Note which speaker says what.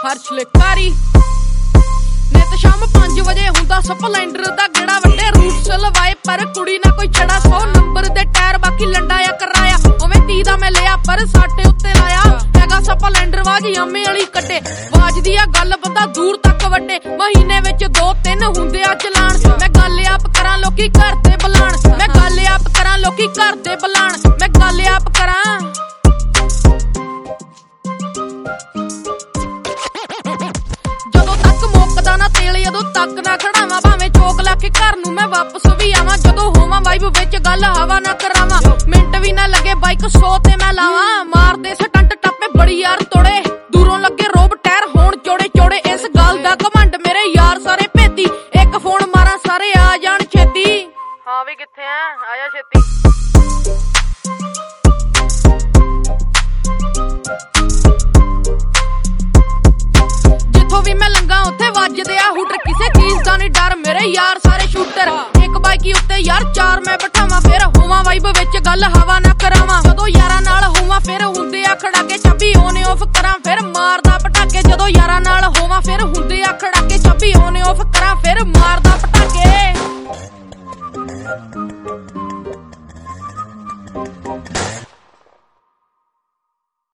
Speaker 1: ਹਰਸ਼ ਲਿਕਾਰੀ ਨਿਤ ਸ਼ਾਮ 5 ਵਜੇ ਹੁੰਦਾ ਸਪਲੈਂਡਰ ਦਾ ਗੇੜਾ ਵੱਡੇ ਰੂਟਸ ਲਵਾਏ ਪਰ ਕੁੜੀ ਨਾ ਕੋਈ ਛੜਾ 100 ਨੰਬਰ ਦੇ ਟਾਇਰ ਬਾਕੀ ਲੰਡਾਇਆ ਕਰਾਇਆ ਉਵੇਂ 30 ਦਾ ਮੈਂ ਲਿਆ ਪਰ ਸਾਡੇ ਉੱਤੇ ਲਾਇਆ ਹੈਗਾ ਸਪਲੈਂਡਰ ਵਾਜ ਅੰਮੇ ਵਾਲੀ ਕੱਢੇ ਵਾਜਦੀ ਆ ਗੱਲ ਬੰਦਾ ਦੂਰ ਤੱਕ ਵੱਡੇ ਮਹੀਨੇ ਵਿੱਚ 2-3 ਹੁੰਦੇ ਆ ਚਲਾਣ ਮੈਂ ਗੱਲ ਆਪ ਕਰਾਂ ਲੋਕੀ ਘਰ ਤੇ ਬੁਲਾਣ ਮੈਂ ਗੱਲ ਆਪ ਕਰਾਂ ਲੋਕੀ ਘਰ ਤੇ ਬੁਲਾਣ ਮੈਂ ਗੱਲ ਆਪ ਕਰਾਂ ਜਦੋਂ ਤੱਕ ਮੁੱਕਦਾ ਨਾ ਤੇਲ ਜਦੋਂ ਤੱਕ ਨਾ ਖੜਾਵਾਂ ਭਾਵੇਂ ਚੋਕ ਲਾ ਕੇ ਘਰ ਨੂੰ ਮੈਂ ਵਾਪਸ ਵੀ ਆਵਾਂ ਜਦੋਂ ਹੋਵਾਂ ਵਾਈਬ ਵਿੱਚ ਗੱਲ ਹਵਾ ਨਾ ਕਰਾਵਾਂ ਮਿੰਟ ਵੀ ਨਾ ਲੱਗੇ ਬਾਈਕ 100 ਤੇ ਮੈਂ ਲਾਵਾਂ ਮਾਰਦੇ ਸਟੰਟ ਟੱਪੇ ਬੜੀ ਯਾਰ ਤੋੜੇ ਦੂਰੋਂ ਲੱਗੇ ਰੋਬ ਟਾਇਰ ਹੋਣ ਚੋੜੇ ਚੋੜੇ ਇਸ ਗੱਲ ਦਾ ਘਮੰਡ ਮੇਰੇ ਯਾਰ ਸਾਰੇ ਭੇਤੀ ਇੱਕ ਫੋਨ ਮਾਰਾਂ ਸਾਰੇ ਆ ਜਾਣ ਛੇਤੀ ਹਾਂ ਵੀ ਕਿੱਥੇ ਆ ਜਾ ਛੇਤੀ ਜਿੱਥੋਂ ਵੀ ਮੈਂ ਲੰਘਾਂ ਉੱਥੇ ਵੱਜਦੇ ਆ ਹੂਟਰ ਕਿਸੇ ਚੀਜ਼ ਦਾ ਨਹੀਂ ਡਰ ਮੇਰੇ ਯਾਰ ਸਾਰੇ ਸ਼ੂਟਰ ਇੱਕ ਬਾਈਕੀ ਉੱਤੇ ਯਾਰ 4 ਮੈਂ ਬਿਠਾਵਾਂ ਫਿਰ ਹੋਵਾਂ ਵਾਈਬ ਵਿੱਚ ਗੱਲ ਹਵਾ ਨਾ ਕਰਾਵਾਂ ਜਦੋਂ ਯਾਰਾਂ ਨਾਲ ਹੋਵਾਂ ਫਿਰ ਹੁੰਦੇ ਆ ਖੜਾਕੇ ਚਾਬੀ ਔਨ ਆਫ ਕਰਾਂ ਫਿਰ ਮਾਰਦਾ ਪਟਾਕੇ ਜਦੋਂ ਯਾਰਾਂ ਨਾਲ ਹੋਵਾਂ ਫਿਰ